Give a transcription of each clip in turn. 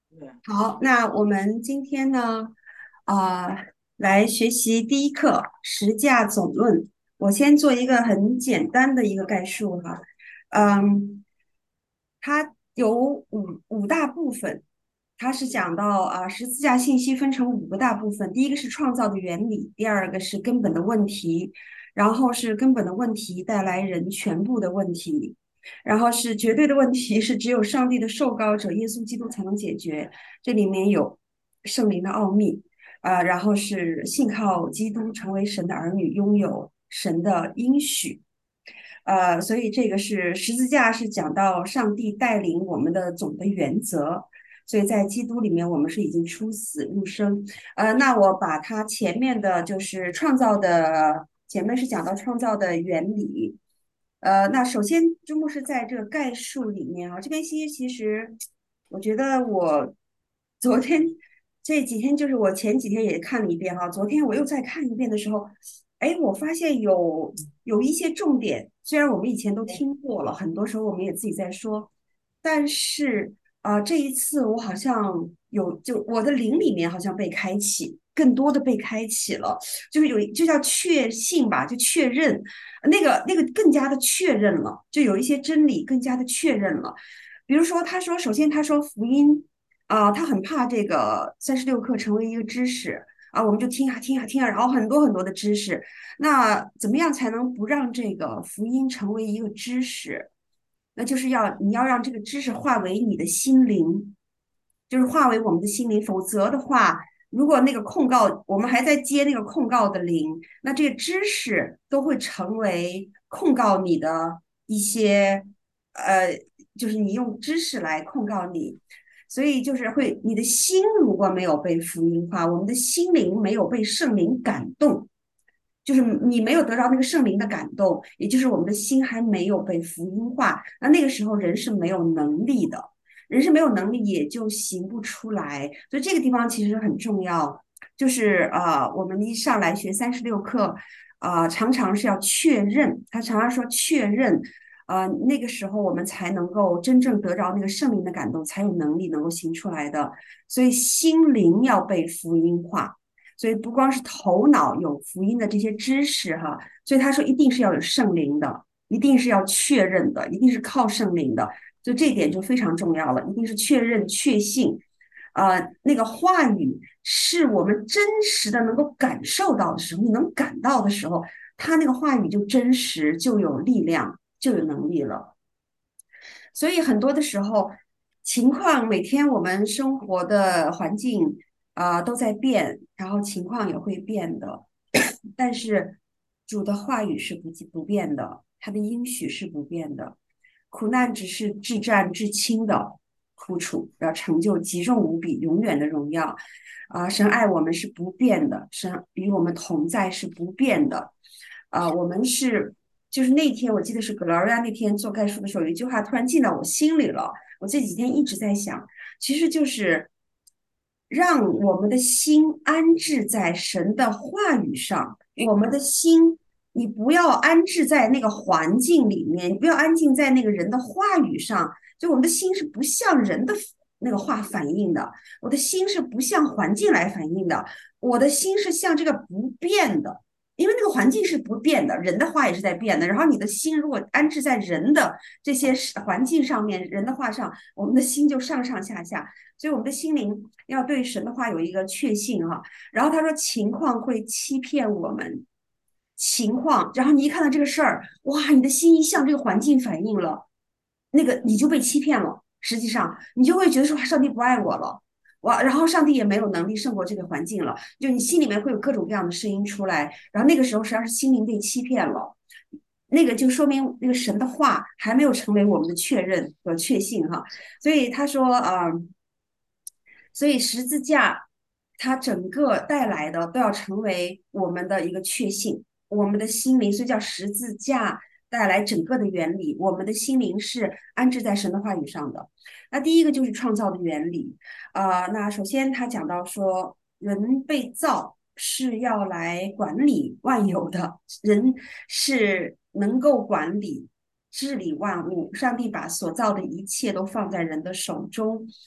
好，那我们今天呢，啊、来学习第一课实价总论。我先做一个很简单的一个概述哈，它有五大部分，它是讲到十字架信息分成5个大部分，第一个是创造的原理，第二个是根本的问题，然后是根本的问题带来人全部的问题。然后是绝对的问题，是只有上帝的受膏者耶稣基督才能解决。这里面有圣灵的奥秘，然后是信靠基督成为神的儿女，拥有神的应许。所以这个是十字架，是讲到上帝带领我们的总的原则。所以在基督里面，我们是已经出死入生。那我把它前面的就是创造的，前面是讲到创造的原理。那首先，朱牧师在这个概述里面啊，这边其实，我觉得我昨天这几天，就是我前几天也看了一遍哈，昨天我又再看一遍的时候，哎，我发现有一些重点，虽然我们以前都听过了，很多时候我们也自己在说，但是这一次我好像就我的灵里面好像被开启，更多的被开启了，就是就叫确信吧，就确认。那个更加的确认了，就有一些真理更加的确认了。比如说，他说，首先他说福音他很怕这个36课成为一个知识我们就听啊听啊听啊，然后很多很多的知识。那怎么样才能不让这个福音成为一个知识？那就是你要让这个知识化为你的心灵，就是化为我们的心灵，否则的话，如果那个控告我们还在接那个控告的灵，那这个知识都会成为控告你的一些呃，就是你用知识来控告你，所以就是你的心如果没有被福音化，我们的心灵没有被圣灵感动。就是你没有得到那个圣灵的感动，也就是我们的心还没有被福音化，那个时候人是没有能力的，人是没有能力也就行不出来，所以这个地方其实很重要，就是我们一上来学36课，常常是要确认，他常常说确认，那个时候我们才能够真正得着那个圣灵的感动，才有能力能够行出来的，所以心灵要被福音化。所以不光是头脑有福音的这些知识哈，所以他说一定是要有圣灵的，一定是要确认的，一定是靠圣灵的，就这一点就非常重要了，一定是确认确信，那个话语是我们真实的能够感受到的时候，你能感到的时候，他那个话语就真实，就有力量，就有能力了。所以很多的时候，情况每天我们生活的环境都在变，然后情况也会变的，但是主的话语是不变的，他的应许是不变的。苦难只是至战至轻的苦楚，要成就极重无比、永远的荣耀。神爱我们是不变的，神与我们同在是不变的。我们是就是那天我记得是 Gloria 那天做概述的时候，有一句话突然进到我心里了。我这几天一直在想，其实就是让我们的心安置在神的话语上。我们的心，你不要安置在那个环境里面，你不要安静在那个人的话语上。就我们的心是不向人的那个话反应的，我的心是不向环境来反应的，我的心是向这个不变的。因为那个环境是不变的，人的话也是在变的。然后你的心如果安置在人的这些环境上面，人的话上，我们的心就上上下下。所以我们的心灵要对神的话有一个确信哈。然后他说情况会欺骗我们，情况，然后你一看到这个事儿，哇，你的心一向这个环境反应了，那个你就被欺骗了。实际上，你就会觉得说上帝不爱我了，然后上帝也没有能力胜过这个环境了，就你心里面会有各种各样的声音出来，然后那个时候实际上是心灵被欺骗了，那个就说明那个神的话还没有成为我们的确认和确信哈。所以他说所以十字架它整个带来的都要成为我们的一个确信，我们的心灵，所以叫十字架带来整个的原理。我们的心灵是安置在神的话语上的。那第一个就是创造的原理，那首先他讲到说，人被造是要来管理万有的，人是能够管理。治理万物，上帝把所造的一切都放在人的手中，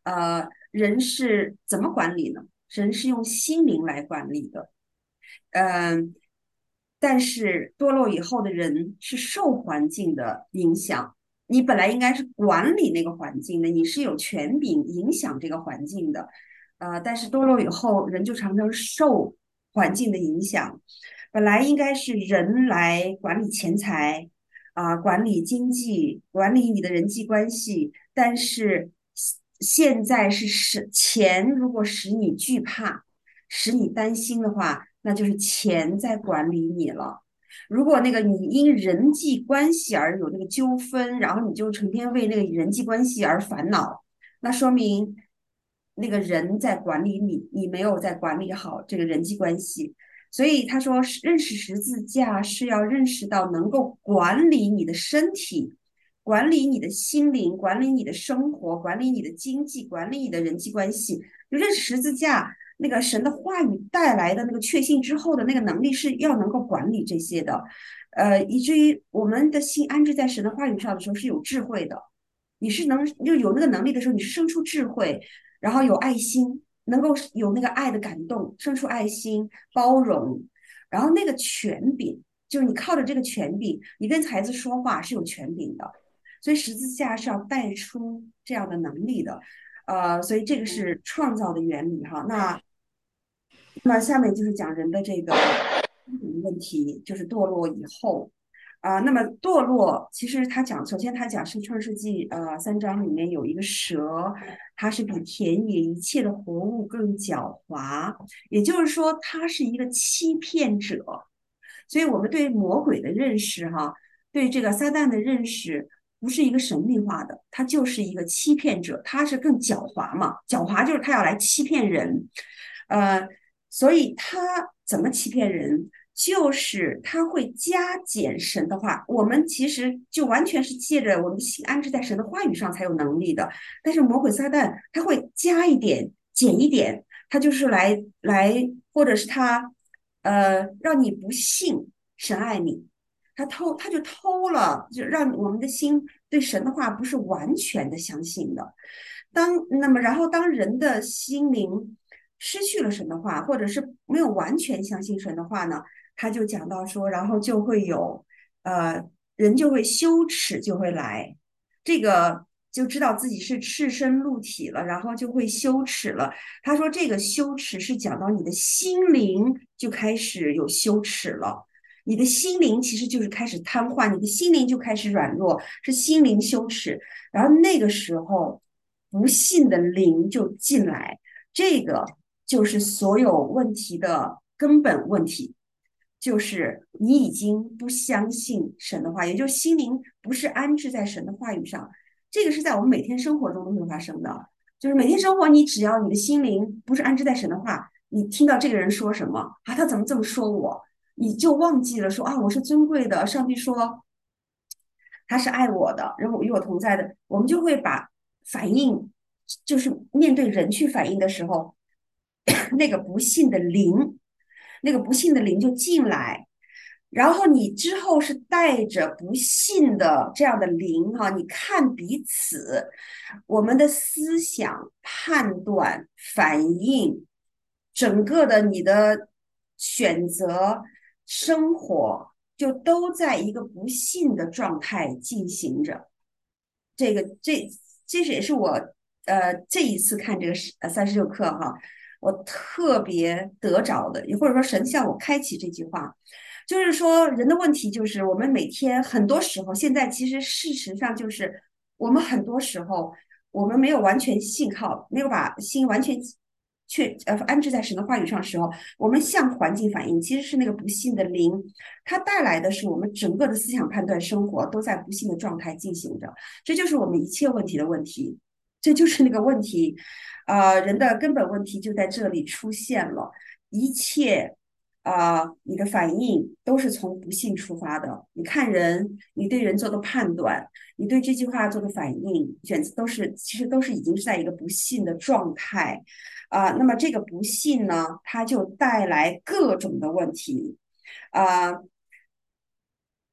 人是怎么管理呢？人是用心灵来管理的。嗯，但是堕落以后的人是受环境的影响。你本来应该是管理那个环境的，你是有权柄影响这个环境的。但是堕落以后，人就常常受环境的影响。本来应该是人来管理钱财，管理经济，管理你的人际关系，但是现在是钱，如果使你惧怕，使你担心的话，那就是钱在管理你了。如果那个你因人际关系而有那个纠纷，然后你就成天为那个人际关系而烦恼，那说明那个人在管理你，你没有在管理好这个人际关系。所以他说，认识十字架是要认识到能够管理你的身体，管理你的心灵，管理你的生活，管理你的经济，管理你的人际关系。就认识十字架，那个神的话语带来的那个确信之后的那个能力是要能够管理这些的，以至于我们的心安置在神的话语上的时候是有智慧的。你是能就有那个能力的时候，你是生出智慧，然后有爱心，能够有那个爱的感动，生出爱心、包容，然后那个权柄，就是你靠着这个权柄，你跟孩子说话是有权柄的，所以十字架是要带出这样的能力的，所以这个是创造的原理哈。那下面就是讲人的这个问题，就是堕落以后。那么堕落其实他讲，首先他讲是创世纪3章里面有一个蛇，它是比田野一切的活物更狡猾，也就是说它是一个欺骗者。所以我们对魔鬼的认识哈，对这个撒旦的认识不是一个神秘化的，他就是一个欺骗者，他是更狡猾嘛，狡猾就是他要来欺骗人，呃，所以他怎么欺骗人？就是他会加减神的话，我们其实就完全是借着我们心安置在神的话语上才有能力的。但是魔鬼撒旦他会加一点，减一点，他就是来，或者是他让你不信神爱你，他就偷了，就让我们的心对神的话不是完全的相信的。然后当人的心灵失去了神的话，或者是没有完全相信神的话呢，他就讲到说，然后就会有呃人就会羞耻就会来，这个就知道自己是赤身露体了，然后就会羞耻了。他说这个羞耻是讲到你的心灵就开始有羞耻了。你的心灵其实就是开始瘫痪，你的心灵就开始软弱，是心灵羞耻。然后那个时候，不信的灵就进来，这个就是所有问题的根本问题，就是你已经不相信神的话，也就是心灵不是安置在神的话语上。这个是在我们每天生活中都会发生的，就是每天生活，你只要你的心灵不是安置在神的话，你听到这个人说什么啊，他怎么这么说我，你就忘记了说啊，我是尊贵的，上帝说他是爱我的，然后与我同在的，我们就会把反应，就是面对人去反应的时候，那个不幸的灵，那个不幸的灵就进来，然后你之后是带着不幸的这样的灵哈，你看彼此，我们的思想、判断、反应，整个的你的选择、生活，就都在一个不幸的状态进行着。这个这是也是我这一次看这个36课哈，我特别得着的，也或者说神向我开启这句话，就是说人的问题就是我们每天很多时候，现在其实事实上就是我们很多时候我们没有完全信靠，没有把心完全安置在神的话语上的时候，我们向环境反应，其实是那个不幸的灵，它带来的是我们整个的思想判断、生活都在不幸的状态进行着。这就是我们一切问题的问题，这就是那个问题，人的根本问题就在这里出现了，一切。你的反应都是从不幸出发的。你看人，你对人做的判断，你对这句话做的反应，选择都是其实都是已经是在一个不幸的状态。那么这个不幸呢，它就带来各种的问题。啊、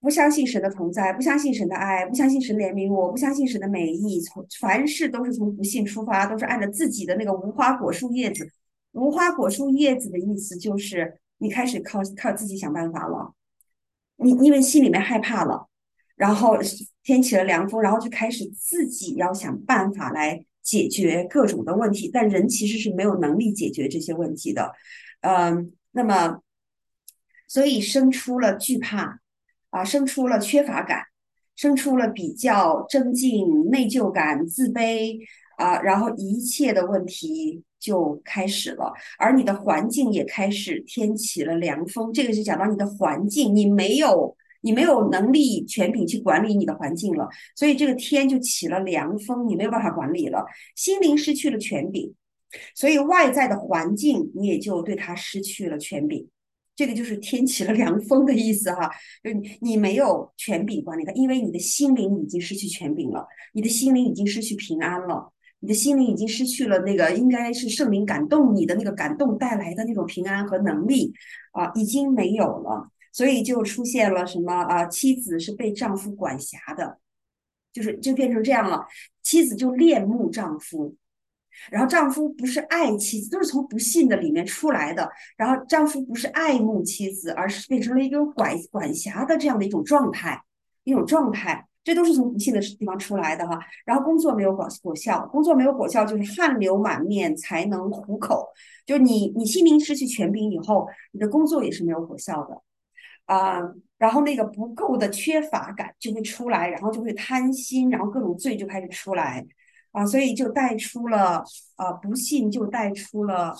不相信神的同在，不相信神的爱，不相信神怜悯我，不相信神的美意，凡事都是从不信出发，都是按照自己的那个无花果树叶子。无花果树叶子的意思就是你开始靠自己想办法了，你因为心里面害怕了，然后天起了凉风，然后就开始自己要想办法来解决各种的问题，但人其实是没有能力解决这些问题的。那么所以生出了惧怕啊，生出了缺乏感，生出了比较、增进、内疚感、自卑啊，然后一切的问题就开始了，而你的环境也开始天起了凉风。这个就讲到你的环境，你没有能力权柄去管理你的环境了，所以这个天就起了凉风，你没有办法管理了，心灵失去了权柄，所以外在的环境你也就对它失去了权柄。这个就是天起了凉风的意思哈，就是你没有权柄管理它，因为你的心灵已经失去权柄了，你的心灵已经失去平安了，你的心灵已经失去了那个应该是圣灵感动你的那个感动带来的那种平安和能力啊，已经没有了，所以就出现了什么啊？妻子是被丈夫管辖的，就变成这样了，妻子就恋慕丈夫，然后丈夫不是爱妻子，都是从不信的里面出来的。然后丈夫不是爱慕妻子，而是变成了一个管辖的这样的一种状态，这都是从不信的地方出来的哈。然后工作没有果效，工作没有果效就是汗流满面才能糊口。就你心灵失去权柄以后，你的工作也是没有果效的。啊、然后那个不够的缺乏感就会出来，然后就会贪心，然后各种罪就开始出来啊、所以就带出了不幸，就带出了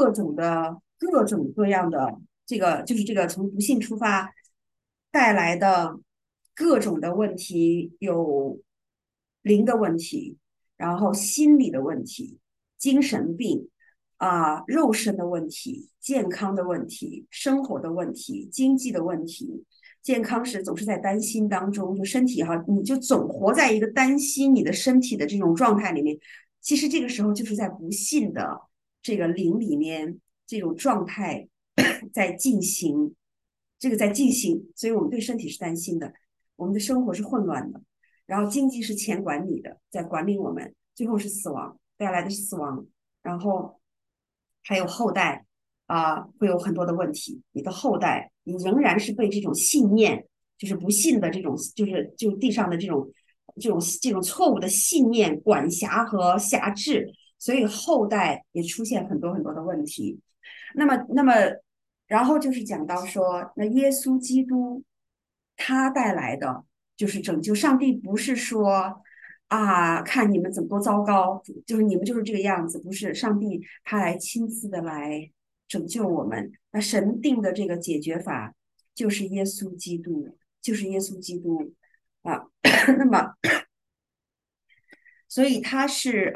各种各样的这个，就是这个从不幸出发带来的各种的问题，有灵的问题，然后心理的问题，精神病。肉身的问题、健康的问题、生活的问题、经济的问题。健康时总是在担心当中，就身体哈，你就总活在一个担心你的身体的这种状态里面。其实这个时候就是在不幸的这个灵里面，这种状态在进行，这个在进行，所以我们对身体是担心的，我们的生活是混乱的，然后经济是钱管理的，在管理我们，最后是死亡带来的死亡，然后还有后代会有很多的问题。你的后代，你仍然是被这种信念，就是不信的这种，就地上的这种错误的信念管辖和辖制，所以后代也出现很多很多的问题。那么，然后就是讲到说，那耶稣基督他带来的就是拯救。上帝不是说看你们怎么多糟糕，就是你们就是这个样子，不是上帝他来亲自的来拯救我们。那神定的这个解决法就是耶稣基督，就是耶稣基督啊。那么，所以他是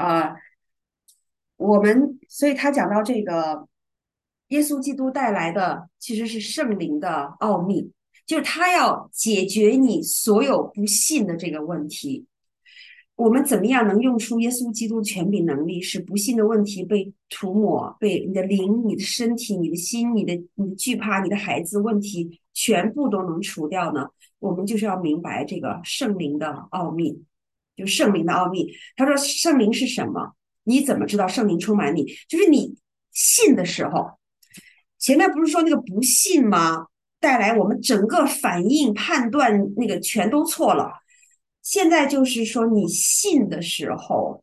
所以他讲到这个耶稣基督带来的其实是圣灵的奥秘，就是他要解决你所有不信的这个问题。我们怎么样能用出耶稣基督权柄能力，使不幸的问题被涂抹，被你的灵、你的身体、你的心、你的惧怕、你的孩子问题全部都能除掉呢？我们就是要明白这个圣灵的奥秘，就是圣灵的奥秘。他说圣灵是什么？你怎么知道圣灵充满你？就是你信的时候，前面不是说那个不信吗？带来我们整个反应、判断那个全都错了。现在就是说，你信的时候，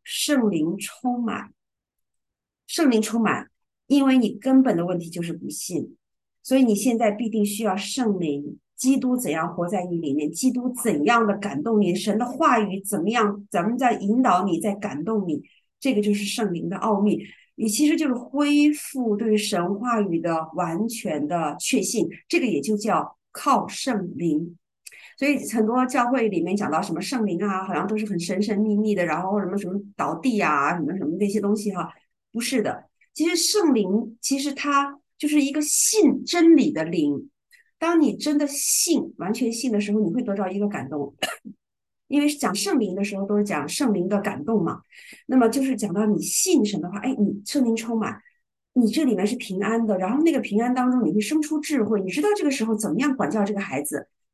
圣灵充满，因为你根本的问题就是不信，所以你现在必定需要圣灵。基督怎样活在你里面？基督怎样的感动你？神的话语怎么样？咱们在引导你，在感动你？这个就是圣灵的奥秘。你其实就是恢复对神话语的完全的确信，这个也就叫靠圣灵。所以很多教会里面讲到什么圣灵啊，好像都是很神神秘秘的，然后什么倒地啊，什么什么那些东西哈，不是的。其实圣灵其实它就是一个信真理的灵。当你真的信，完全信的时候，你会得到一个感动。因为讲圣灵的时候都是讲圣灵的感动嘛，那么就是讲到你信神的话，哎，你圣灵充满，你这里面是平安的，然后那个平安当中你会生出智慧，你知道这个时候怎么样管教这个孩子，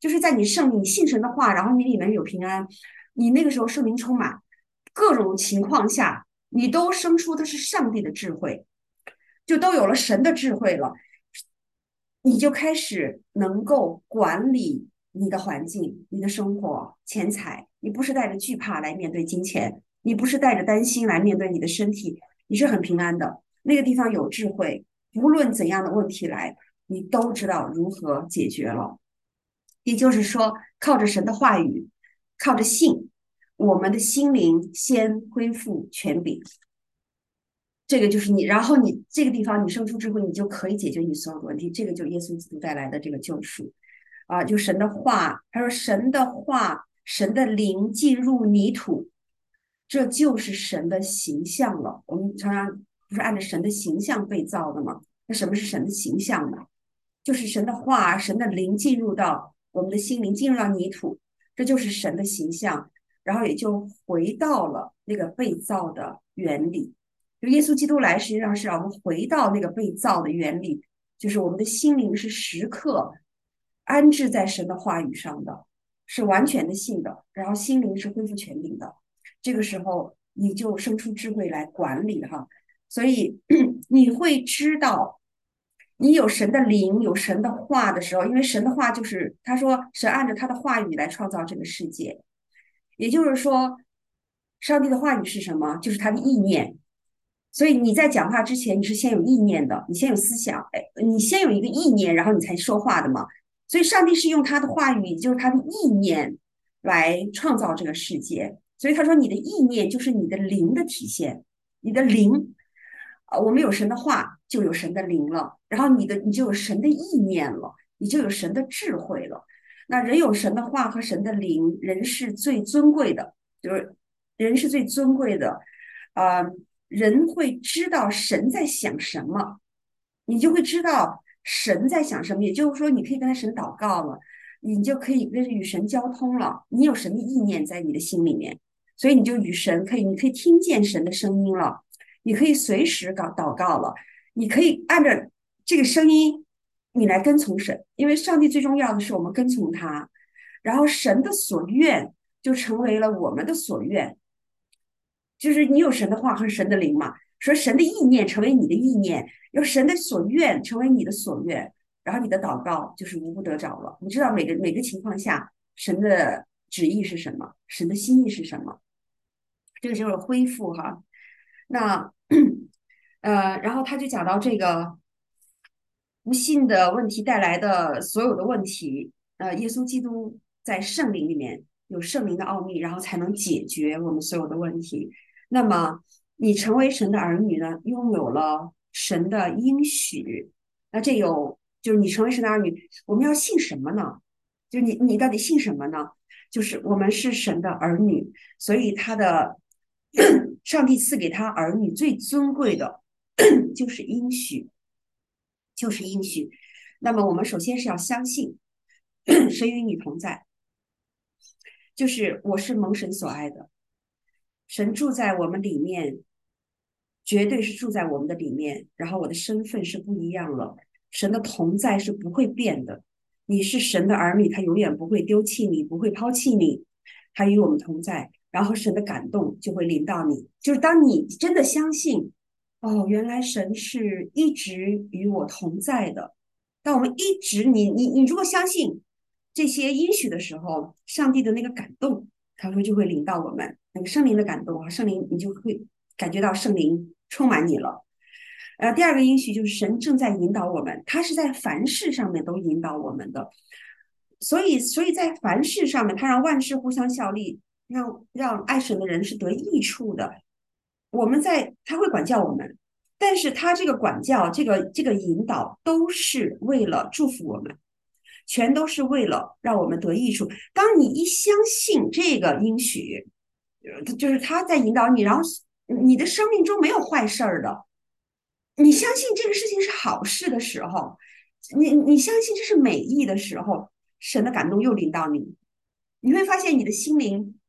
就是在你圣灵，你信神的话，然后你里面有平安，你那个时候圣灵充满，各种情况下，你都生出的是上帝的智慧，就都有了神的智慧了，你就开始能够管理你的环境、你的生活、钱财。你不是带着惧怕来面对金钱，你不是带着担心来面对你的身体，你是很平安的。那个地方有智慧，无论怎样的问题来，你都知道如何解决了。也就是说，靠着神的话语，靠着信，我们的心灵先恢复权柄。这个就是你，然后你这个地方你生出智慧，你就可以解决你所有的问题。这个就耶稣基督带来的这个救赎啊，就神的话，他说神的话，神的灵进入泥土，这就是神的形象了。我们常常不是按照神的形象被造的吗？那什么是神的形象呢？就是神的话，神的灵进入到我们的心灵，进入到泥土，这就是神的形象，然后也就回到了那个被造的原理。就耶稣基督来，实际上是让我们回到那个被造的原理，就是我们的心灵是时刻安置在神的话语上的，是完全的信的，然后心灵是恢复权柄的。这个时候你就生出智慧来管理哈，所以你会知道，你有神的灵，有神的话的时候，因为神的话就是他说神按照他的话语来创造这个世界，也就是说，上帝的话语是什么？就是他的意念。所以你在讲话之前，你是先有意念的，你先有思想，哎，你先有一个意念，然后你才说话的嘛。所以上帝是用他的话语，也就是他的意念来创造这个世界。所以他说，你的意念就是你的灵的体现，你的灵我们有神的话，就有神的灵了，然后你就有神的意念了，你就有神的智慧了。那人有神的话和神的灵，人是最尊贵的，就是人是最尊贵的，呃，人会知道神在想什么，你就会知道神在想什么。也就是说，你可以跟他神祷告了，你就可以跟与神交通了。你有神的意念在你的心里面，所以你就与神可以，你可以听见神的声音了。你可以随时祷告了，你可以按照这个声音，你来跟从神，因为上帝最重要的是我们跟从他，然后神的所愿就成为了我们的所愿，就是你有神的话和神的灵嘛，说神的意念成为你的意念，有神的所愿成为你的所愿，然后你的祷告就是无不得着了。你知道每个情况下神的旨意是什么，神的心意是什么，这个就是恢复哈。那然后他就讲到这个不信的问题带来的所有的问题，耶稣基督在圣灵里面有圣灵的奥秘，然后才能解决我们所有的问题。那么你成为神的儿女呢，拥有了神的应许，那这有就是你成为神的儿女，我们要信什么呢？就你到底信什么呢？就是我们是神的儿女，所以他的上帝赐给他儿女最尊贵的就是应许，就是应许。那么我们首先是要相信神与你同在，就是我是蒙神所爱的，神住在我们里面，绝对是住在我们的里面。然后我的身份是不一样了，神的同在是不会变的。你是神的儿女，他永远不会丢弃你，不会抛弃你，他与我们同在。然后神的感动就会临到你，就是当你真的相信，哦，原来神是一直与我同在的。当我们一直，你如果相信这些应许的时候，上帝的那个感动，他说就会临到我们，那个圣灵的感动啊，圣灵你就会感觉到圣灵充满你了。第二个应许就是神正在引导我们，他是在凡事上面都引导我们的，所以在凡事上面，他让万事互相效力，让爱神的人是得益处的。他会管教我们，但是他这个管教，这个引导，都是为了祝福我们，全都是为了让我们得益处。当你一相信这个应许，就是他在引导你，然后你的生命中没有坏事儿的，你相信这个事情是好事的时候，你相信这是美意的时候，神的感动又临到你，你会发现你的心灵。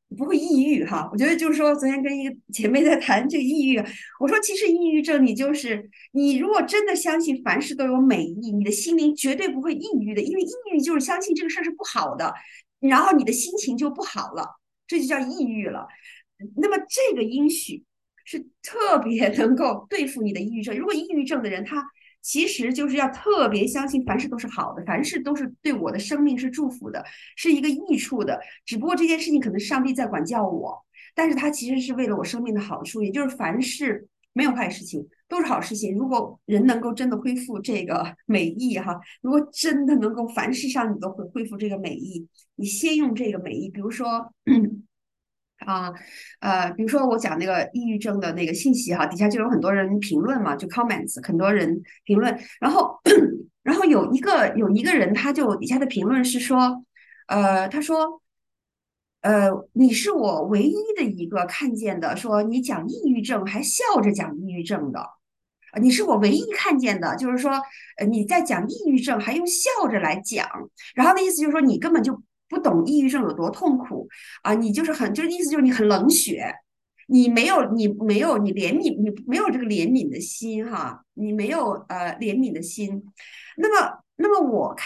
不会抑郁哈。我觉得就是说，昨天跟一个姐妹在谈这个抑郁，我说其实抑郁症你就是你如果真的相信凡事都有美意，你的心灵绝对不会抑郁的，因为抑郁就是相信这个事儿是不好的，然后你的心情就不好了，这就叫抑郁了。那么这个应许是特别能够对付你的抑郁症。如果抑郁症的人他其实就是要特别相信凡事都是好的，凡事都是对我的生命是祝福的，是一个益处的。只不过这件事情可能上帝在管教我，但是他其实是为了我生命的好处，也就是凡事没有坏事情，都是好事情。如果人能够真的恢复这个美意哈，如果真的能够凡事上你都会恢复这个美意，你先用这个美意，比如说。啊，比如说我讲那个抑郁症的那个信息哈，底下就有很多人评论嘛，就 comments，很多人评论，然后然后有一个人他就底下的评论是说，他说，你是我唯一的一个看见的，说你讲抑郁症还笑着讲抑郁症的，你是我唯一看见的，就是说，你在讲抑郁症还用笑着来讲，然后的意思就是说你根本就不懂抑郁症有多痛苦啊，你就是很，就是意思就是你很冷血，你没有你怜悯，你没有这个怜悯的心哈，你没有怜悯的心。那么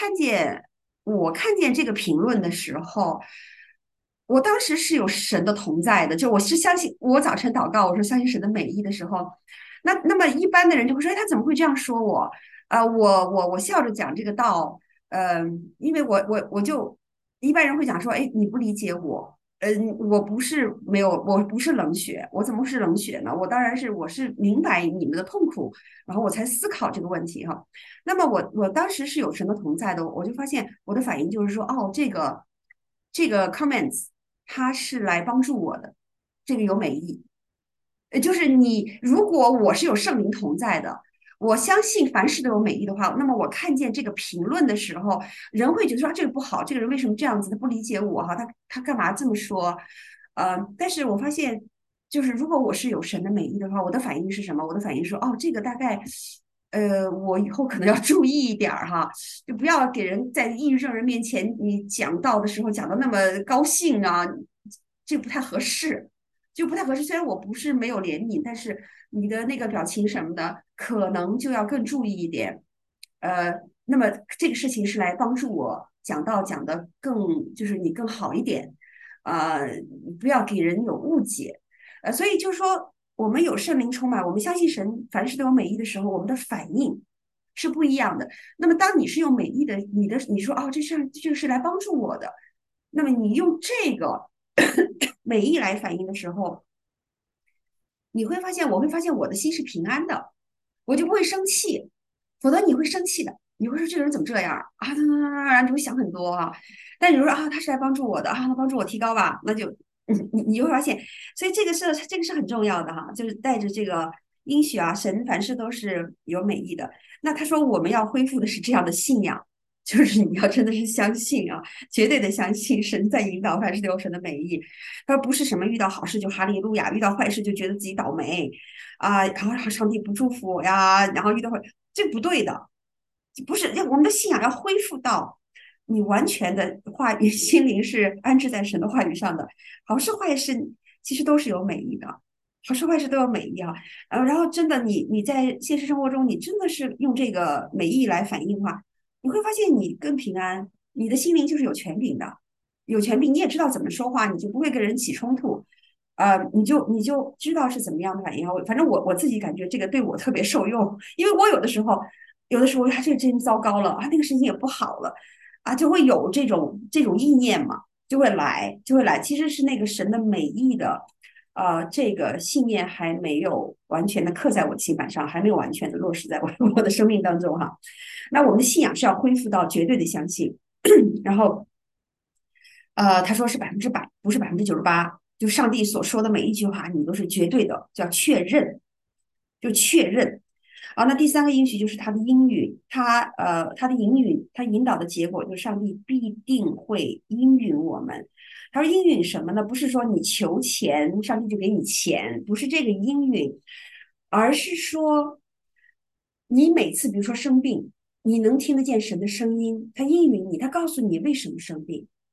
我看见这个评论的时候，我当时是有神的同在的，就我是相信，我早晨祷告，我说相信神的美意的时候，那么一般的人就会说，哎，他怎么会这样说我？我笑着讲这个道，因为我就一般人会讲说，哎，你不理解我，我不是没有，我不是冷血，我怎么是冷血呢？我当然是明白你们的痛苦，然后我才思考这个问题哈。那么我当时是有神的同在的，我就发现我的反应就是说，哦，这个 comments 它是来帮助我的，这个有美意。就是你，如果我是有圣灵同在的，我相信凡事都有美意的话，那么我看见这个评论的时候，人会觉得说这个不好，这个人为什么这样子？他不理解我哈，他干嘛这么说？但是我发现，就是如果我是有神的美意的话，我的反应是什么？我的反应是说，哦，这个大概，我以后可能要注意一点儿哈，就不要给人在抑郁症人面前你讲道的时候讲的那么高兴啊，这不太合适。就不太合适。虽然我不是没有怜悯，但是你的那个表情什么的，可能就要更注意一点。那么这个事情是来帮助我讲到讲的更，就是你更好一点，不要给人有误解。所以就说我们有圣灵充满，我们相信神凡事都有美意的时候，我们的反应是不一样的。那么当你是用美意的，你说哦，这个是来帮助我的，那么你用这个美意来反应的时候，你会发现，我会发现我的心是平安的，我就不会生气，否则你会生气的，你会说这个人怎么这样啊？然后你会想很多啊。但你说啊，他是来帮助我的啊，他帮助我提高吧，那就你就会发现，所以这个是很重要的哈，就是带着这个应许啊，神凡事都是有美意的。那他说我们要恢复的是这样的信仰。就是你要真的是相信啊，绝对的相信神在引导，凡事都有神的美意。他说不是什么遇到好事就哈利路亚，遇到坏事就觉得自己倒霉啊，然后上帝不祝福我呀，然后遇到坏，这不对的，不是我们的信仰要恢复到你完全的话语，心灵是安置在神的话语上的，好事坏事其实都是有美意的。好事坏事都有美意啊，然后真的你在现实生活中，你真的是用这个美意来反应的话，你会发现你更平安，你的心灵就是有权柄的，有权柄，你也知道怎么说话，你就不会跟人起冲突，你就知道是怎么样的反应。反正我自己感觉这个对我特别受用，因为我有的时候啊，这个真糟糕了啊，那个事情也不好了啊，就会有这种意念嘛，就会来，其实是那个神的美意的。这个信念还没有完全的刻在我的心板上，还没有完全的落实在我的生命当中哈。那我们的信仰是要恢复到绝对的相信，然后他说是100%，不是98%，就上帝所说的每一句话，你都是绝对的，叫确认，就确认。那第三个应许就是他的应允，他的应允，他引导的结果就是上帝必定会应允我们。他说应允什么呢？不是说你求钱，上帝就给你钱，不是这个应允，而是说你每次比如说生病，你能听得见神的声音，他应允你，他告诉你为什么生病。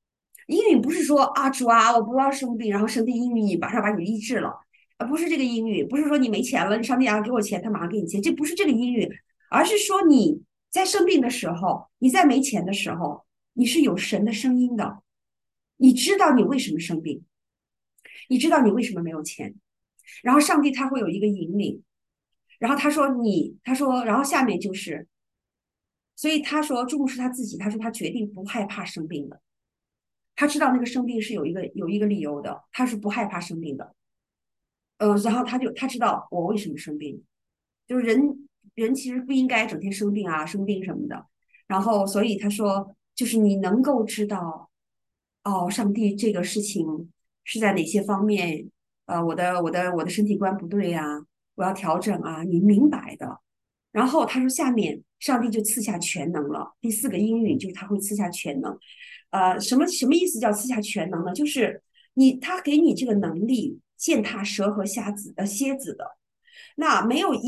应允不是说啊主啊，我不要生病，然后上帝应允你，马上把你医治了，不是这个应允，不是说你没钱了，上帝啊给我钱，他马上给你钱，这不是这个应允，而是说你在生病的时候，你在没钱的时候，你是有神的声音的，你知道你为什么生病，你知道你为什么没有钱，然后上帝他会有一个引领，然后他说你，他说，然后下面就是，所以他说注目是他自己，他说他决定不害怕生病的。他知道那个生病是有一个理由的，他是不害怕生病的。然后他知道我为什么生病，就是人其实不应该整天生病啊，生病什么的。然后所以他说，就是你能够知道，哦，上帝这个事情是在哪些方面，我的身体观不对呀，我要调整啊，你明白的。然后他说，下面上帝就赐下全能了。第四个应允就是他会赐下全能。什么意思叫赐下全能呢？就是他给你这个能力，践踏蛇和蝎子的，那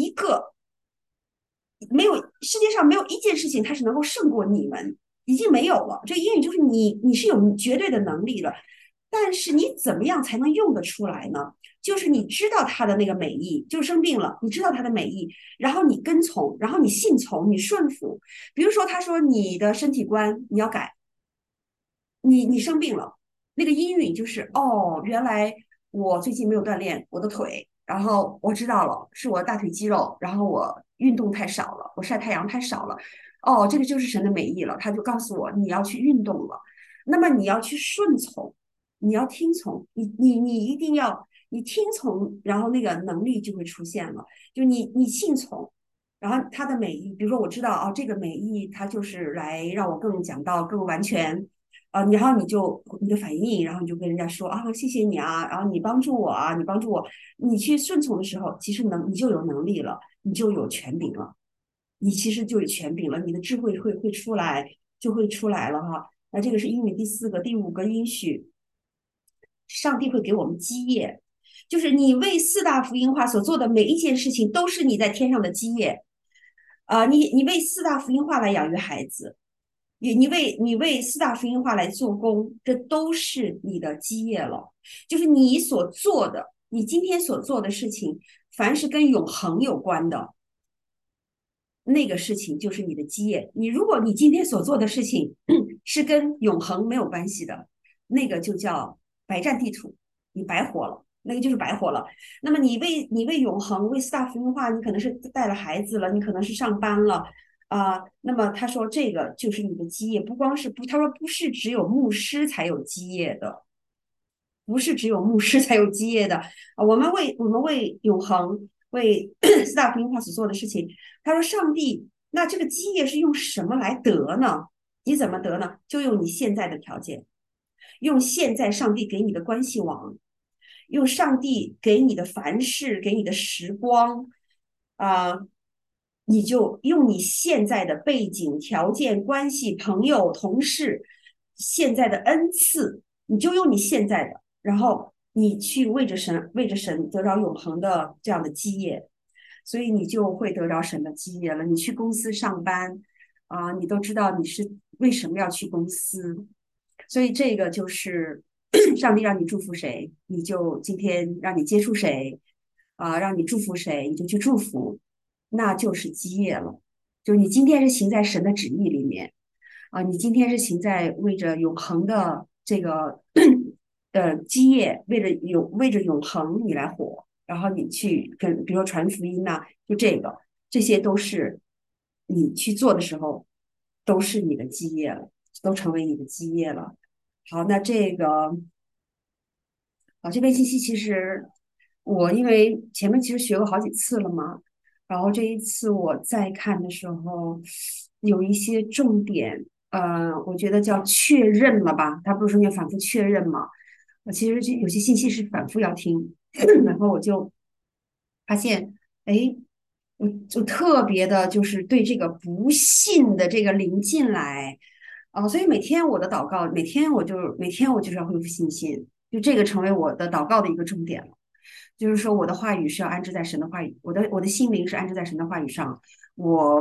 没有世界上没有一件事情它是能够胜过你们，已经没有了。这英语就是你是有绝对的能力了，但是你怎么样才能用得出来呢？就是你知道他的那个美意，就生病了，你知道他的美意，然后你跟从，然后你信从，你顺服。比如说，他说你的身体观你要改，你生病了，那个阴允就是哦，原来我最近没有锻炼我的腿，然后我知道了是我大腿肌肉，然后我运动太少了，我晒太阳太少了，哦，这个就是神的美意了，他就告诉我你要去运动了，那么你要去顺从，你要听从，你一定要你听从，然后那个能力就会出现了，就你信从。然后他的美意，比如说我知道哦，这个美意它就是来让我更讲到更完全，然后你的反应，然后你就跟人家说啊，谢谢你啊，然后你帮助我啊，你帮助我，你去顺从的时候，其实你就有能力了，你就有权柄了，你其实就有权柄了，你的智慧会出来，就会出来了哈。那这个是英语第四个、第五个应许，上帝会给我们基业，就是你为四大福音化所做的每一件事情，都是你在天上的基业。你为四大福音化来养育孩子，你为四大福音化来做工，这都是你的基业了。就是你所做的，你今天所做的事情，凡是跟永恒有关的那个事情，就是你的基业。如果你今天所做的事情是跟永恒没有关系的，那个就叫白占地土，你白活了。那个就是白活了。那么你为永恒，为四大福音化，你可能是带了孩子了，你可能是上班了，那么他说这个就是你的基业，不光是不，他说不是只有牧师才有基业的，不是只有牧师才有基业的我们为永恒，为四大福音化所做的事情，他说上帝，那这个基业是用什么来得呢？你怎么得呢？就用你现在的条件，用现在上帝给你的关系网，用上帝给你的凡事，给你的时光，啊、你就用你现在的背景、条件、关系、朋友、同事，现在的恩赐，你就用你现在的，然后你去为着神得着永恒的这样的基业，所以你就会得着神的基业了。你去公司上班你都知道你是为什么要去公司，所以这个就是上帝让你祝福谁，你就今天让你接触谁，让你祝福谁，你就去祝福，那就是基业了。就你今天是行在神的旨意里面你今天是行在为着永恒的这个基业，为着永恒你来活，然后你去跟比如说传福音呐、就这些都是你去做的时候，都是你的基业了，都成为你的基业了。好，那这个这边信息其实我因为前面其实学过好几次了嘛，然后这一次我再看的时候，有一些重点，我觉得叫确认了吧，他不是说要反复确认嘛，我其实有些信息是反复要听，然后我就发现，哎，我特别的就是对这个不信的这个临近来。所以每天我的祷告，每天我就是要恢复信心，就这个成为我的祷告的一个重点了。就是说，我的话语是要安置在神的话语，我的心灵是安置在神的话语上。我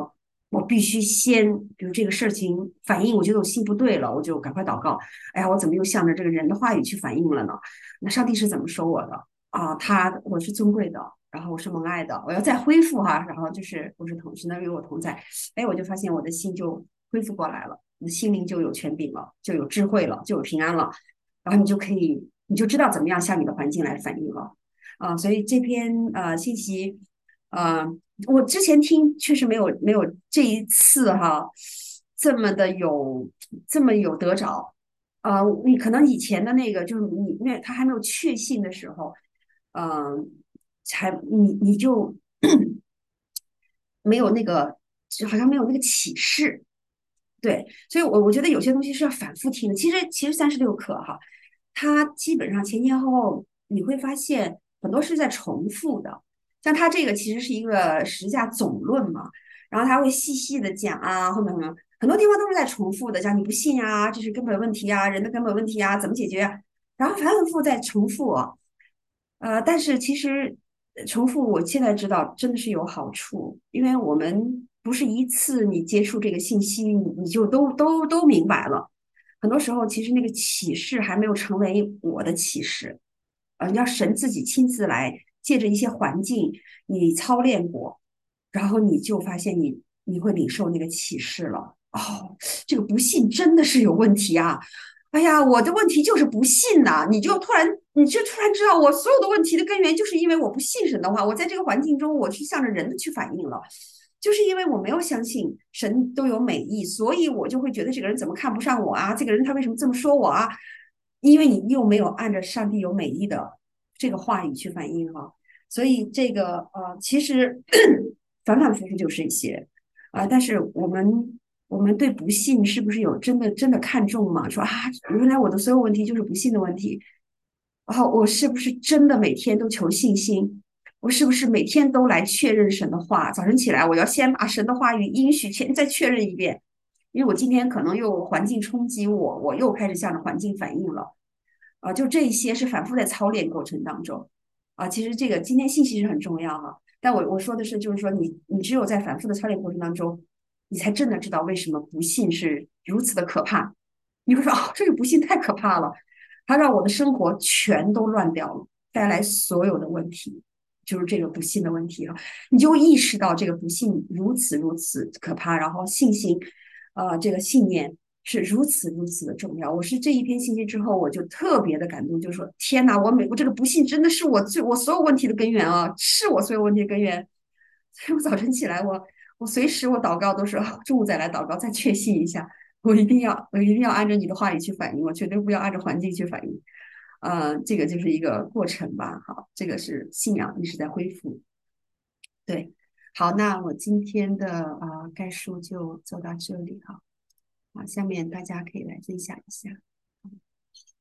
我必须先，比如这个事情反应，我觉得我心不对了，我就赶快祷告。哎呀，我怎么又向着这个人的话语去反应了呢？那上帝是怎么说我的啊？我是尊贵的，然后我是蒙爱的，我要再恢复哈，然后就是我是同是那与我同在。哎，我就发现我的心就恢复过来了，你的心灵就有权柄了，就有智慧了，就有平安了，然后你就可以，你就知道怎么样向你的环境来反应了。啊，所以这篇信息，呃，我之前听确实没有这一次哈这么有得着。你可能以前的那个就是你那他还没有确信的时候，嗯、你就没有那个，就好像没有那个启示。对，所以我觉得有些东西是要反复听的。其实36课哈，它基本上前前后后你会发现很多是在重复的。像它这个其实是一个十架总论嘛，然后他会细细的讲啊，后面很多地方都是在重复的，讲你不信啊，这是根本问题啊，人的根本问题啊，怎么解决啊，然后反反复复在重复啊。但是其实重复，我现在知道真的是有好处，因为我们不是一次你接触这个信息，你就都明白了。很多时候，其实那个启示还没有成为我的启示，要神自己亲自来，借着一些环境你操练过，然后你就发现你会领受那个启示了。哦，这个不信真的是有问题啊！哎呀，我的问题就是不信呐、你就突然知道，我所有的问题的根源就是因为我不信神的话，我在这个环境中，我去向着人的去反应了，就是因为我没有相信神都有美意，所以我就会觉得这个人怎么看不上我啊？这个人他为什么这么说我啊？因为你又没有按照上帝有美意的这个话语去反应哈、所以这个其实反反复复就是一些但是我们对不信是不是有真的看重吗？说啊，原来我的所有问题就是不信的问题，然后我是不是真的每天都求信心？我是不是每天都来确认神的话？早晨起来，我要先把神的话语应许再确认一遍，因为我今天可能又环境冲击我，我又开始向着环境反应了。就这一些是反复在操练过程当中。其实这个今天信息是很重要哈、但我说的是，就是说你只有在反复的操练过程当中，你才真的知道为什么不信是如此的可怕。你会说哦，这个不信太可怕了，它让我的生活全都乱掉了，带来所有的问题，就是这个不信的问题啊。你就意识到这个不信如此可怕，然后信心，这个信念是如此的重要。我是这一篇信息之后，我就特别的感动，就说天哪，我这个不信真的是我所有问题的根源啊，是我所有问题的根源。所以我早晨起来，我随时我祷告都是中午再来祷告，再确信一下。我一定要按照你的话语去反应，我绝对不要按照环境去反应。这个就是一个过程吧。好，这个是信仰一直在恢复。对，好，那我今天的概述就做到这里哈。好，下面大家可以来分享一下。